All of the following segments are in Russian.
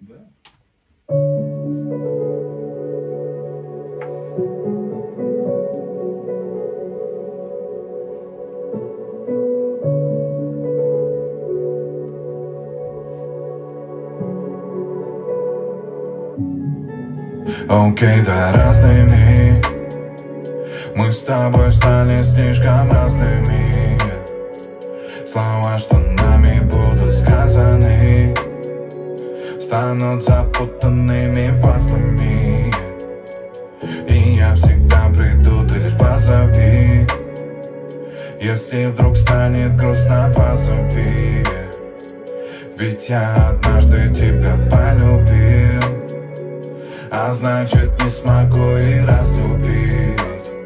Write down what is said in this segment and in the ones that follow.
Да. Окей, да, разными мы с тобой стали слишком разными. Слова, что нами будут сказаны, станут запутанными пазлами. И я всегда приду, ты лишь позови. Если вдруг станет грустно, позови. Ведь я однажды тебя полюбил, а значит не смогу и разлюбить.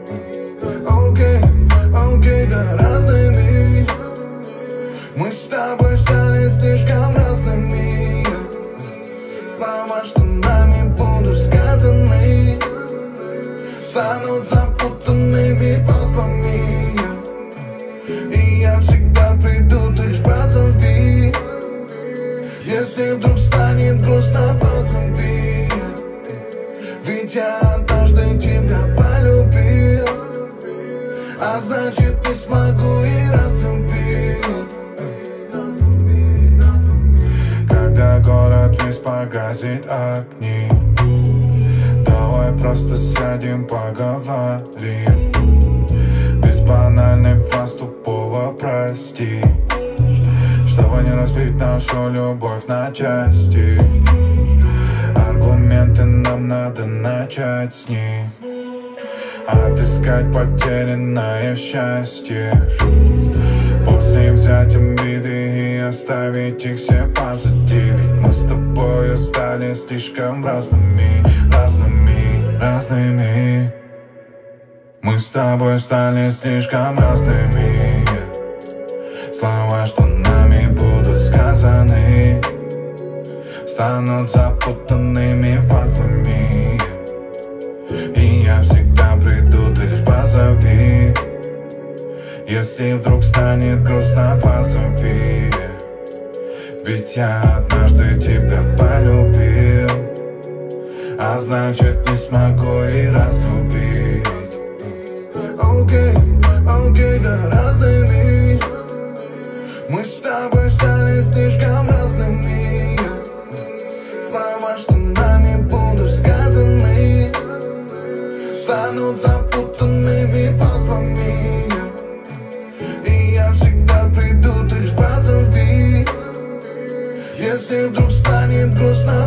Окей, да, разными мы с тобой стали слишком разными. Слова, что нами будут сказаны, станут запутанными пазлами. И я всегда приду, ты лишь позови. Если вдруг станет грустно, позови. Ведь я однажды тебя полюбил, а значит не смогу и разлюбить. Когда город весь погасит огни, давай просто сядем, поговорим. Без банальных фраз тупого прости, чтобы не разбить нашу любовь на части. Аргументы нам надо начать с них, отыскать потерянное счастье. После взять обиды и оставить их все позади. Ведь мы с тобою стали слишком разными. Мы с тобой стали слишком разными. Слова, что нами будут сказаны, станут запутанными пазлами. И я всегда приду, ты лишь позови. Если вдруг станет грустно, позови. Ведь я однажды тебя полюбил, а значит не смогу и разлюбить. Окей, да, разными мы с тобой стали слишком разными. Слова, что нами будут сказаны, станут запутанными пазлами. И я всегда приду, ты лишь позови. Если вдруг станет грустно,